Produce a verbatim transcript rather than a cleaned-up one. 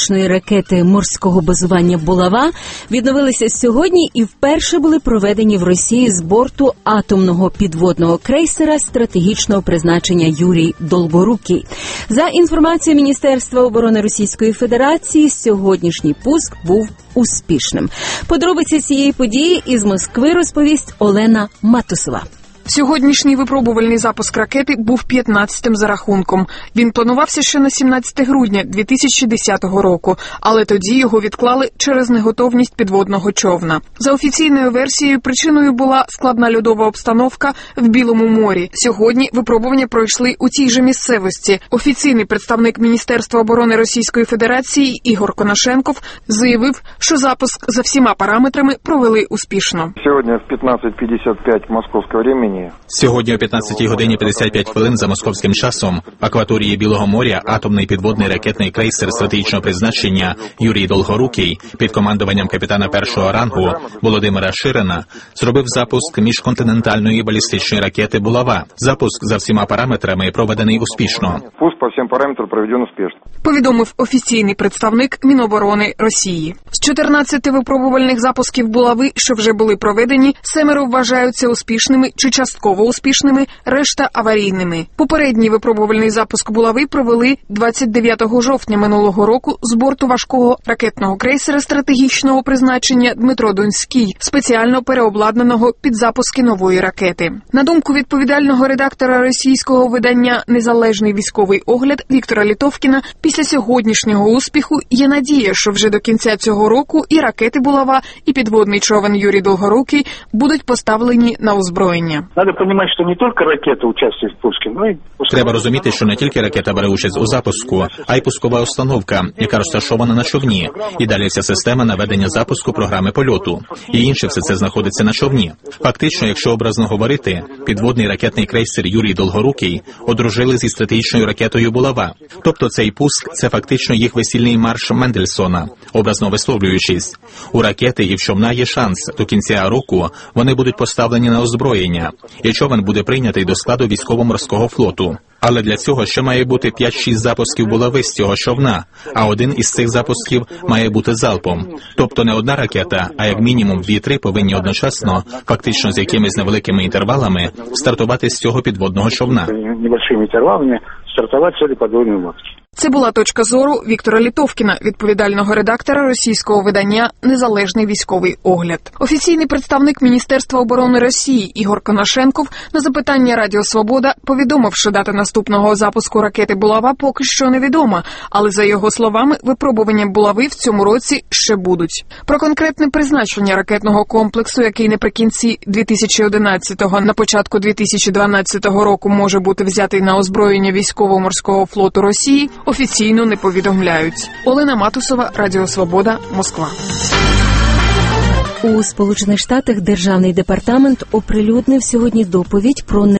балістичної ракети морського базування «Булава» відновилися сьогодні і вперше були проведені в Росії з борту атомного підводного крейсера стратегічного призначення «Юрій Долгорукий». За інформацією Міністерства оборони Російської Федерації, сьогоднішній пуск був успішним. Подробиці цієї події із Москви розповість Олена Матусова. Сьогоднішній випробувальний запуск ракети був п'ятнадцятим за рахунком. Він планувався ще на сімнадцяте грудня дві тисячі десятого року, але тоді його відклали через неготовність підводного човна. За офіційною версією, причиною була складна льодова обстановка в Білому морі. Сьогодні випробування пройшли у цій же місцевості. Офіційний представник Міністерства оборони Російської Федерації Ігор Конашенков заявив, що запуск за всіма параметрами провели успішно. Сьогодні в п'ятнадцять п'ятдесят п'ять московського времени Сьогодні о п'ятнадцятій годині п'ятдесят п'ять хвилин за московським часом в акваторії Білого моря атомний підводний ракетний крейсер стратегічного призначення «Юрій Долгорукий» під командуванням капітана першого рангу Володимира Ширина зробив запуск міжконтинентальної балістичної ракети «Булава». Запуск за всіма параметрами проведений успішно. Пуск по всім параметрам проведений успішно. Повідомив офіційний представник Міноборони Росії. З чотирнадцяти випробувальних запусків «Булави», що вже були проведені, семеро вважаються успішними чи частково успішними, решта аварійними. Попередній випробувальний запуск «Булави» провели двадцять дев'ятого жовтня минулого року з борту важкого ракетного крейсера стратегічного призначення «Дмитро Донський», спеціально переобладнаного під запуски нової ракети. На думку відповідального редактора російського видання «Незалежний військовий огляд» Віктора Літовкіна, після сьогоднішнього успіху є надія, що вже до кінця цього року і ракети «Булава», і підводний човен «Юрій Долгорукий» будуть поставлені на озброєння. Треба розуміти, що не тільки ракета участвує в пуску, але й... Треба розуміти, що не тільки ракета бере участь у запуску, а й пускова установка, яка розташована на човні. І далі вся система наведення запуску програми польоту. І інше все це знаходиться на човні. Фактично, якщо образно говорити, підводний ракетний крейсер «Юрій Долгорукий» одружили зі стратегічною ракетою «Булава». Тобто цей пуск – це фактично їх весільний марш Мендельсона, образно висловлюючись. У ракети і в човна є шанс. До кінця року вони будуть поставлені на озброєння, і човен буде прийнятий до складу військово-морського флоту. Але для цього ще має бути п'ять-шість запусків «Булави» з цього човна, а один із цих запусків має бути залпом. Тобто не одна ракета, а як мінімум дві-три повинні одночасно, фактично з якимись невеликими інтервалами, стартувати з цього підводного човна. Невеликими інтервалами стартувати з цієї підводної лодки. Це була точка зору Віктора Літовкіна, відповідального редактора російського видання «Незалежний військовий огляд». Офіційний представник Міністерства оборони Росії Ігор Конашенков на запитання Радіо Свобода повідомив, що дата наступного запуску ракети «Булава» поки що невідома, але, за його словами, випробування «Булави» в цьому році ще будуть. Про конкретне призначення ракетного комплексу, який наприкінці дві тисячі одинадцятого, на початку дві тисячі дванадцятого року може бути взятий на озброєння військово-морського флоту Росії, офіційно не повідомляють. Олена Матусова, Радіо Свобода, Москва. У Сполучених Штатах Державний департамент оприлюднив сьогодні доповідь про